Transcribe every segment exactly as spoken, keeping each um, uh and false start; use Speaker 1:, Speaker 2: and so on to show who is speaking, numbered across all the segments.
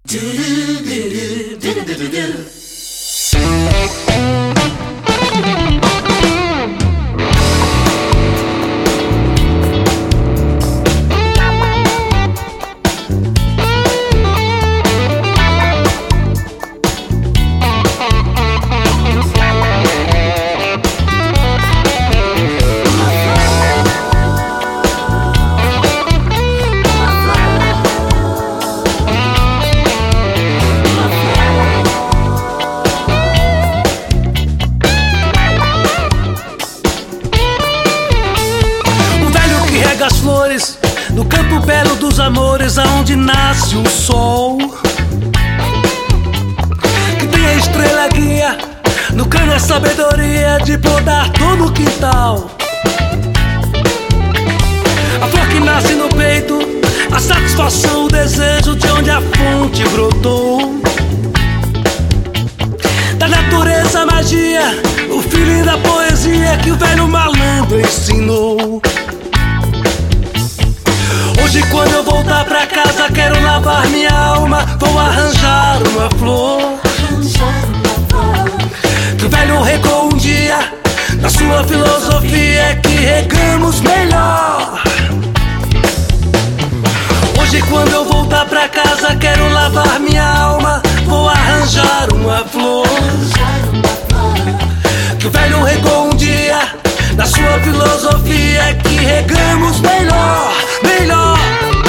Speaker 1: As flores no campo belo dos amores, aonde nasce o sol, que tem a estrela guia no cano, a sabedoria de podar todo o quintal. A flor que nasce no peito, a satisfação, o desejo de onde a fonte brotou. Da natureza a magia, o feeling da poesia que o velho malandro ensinou. Hoje quando eu voltar pra casa quero lavar minha alma, vou arranjar uma flor que o velho regou um dia, na sua filosofia é que regamos melhor. Hoje quando eu voltar pra casa quero lavar minha alma, vou arranjar uma flor que o velho regou um dia, na sua filosofia é que regamos melhor, melhor.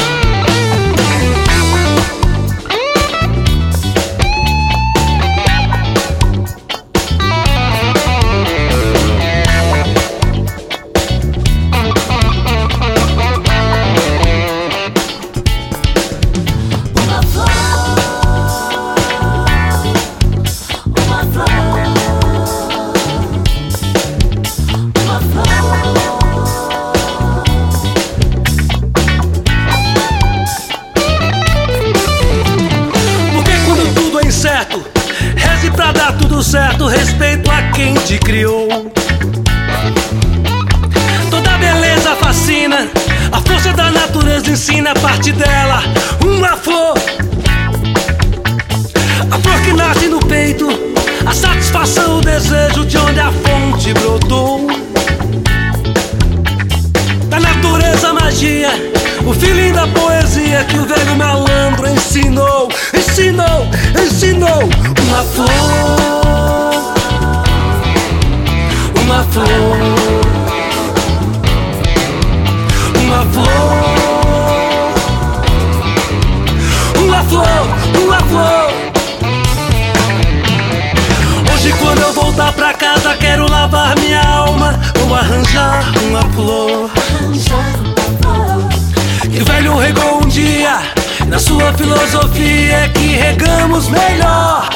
Speaker 1: Reze pra dar tudo certo, respeito a quem te criou. Toda beleza fascina, a força da natureza ensina, parte dela uma flor. A flor que nasce no peito, a satisfação, o desejo de onde a fonte brotou. Da natureza a magia, o feeling da poesia que o velho malandro ensinou. Ensinou, ensinou. Uma flor, uma flor, uma flor, uma flor, uma flor. Hoje quando eu voltar pra casa quero lavar minha alma, vou arranjar uma flor que o velho regou um dia, na sua filosofia é que regamos melhor.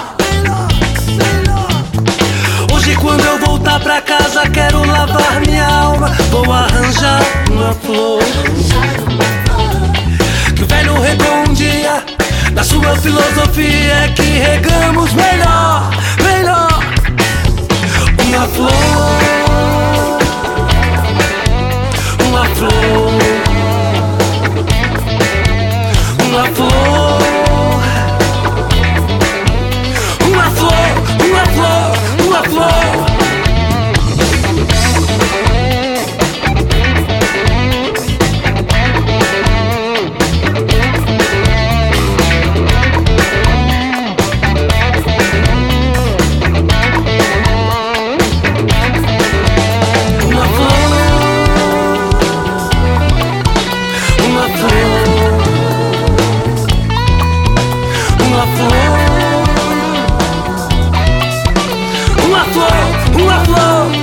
Speaker 1: Hoje quando eu voltar pra casa quero lavar minha alma, vou arranjar uma flor que o velho regou um dia, na sua filosofia é que regamos melhor, melhor. Uma flor, uma flor, uma flor, uma flor, uma flor, uma flor. Uma flor, uma flor.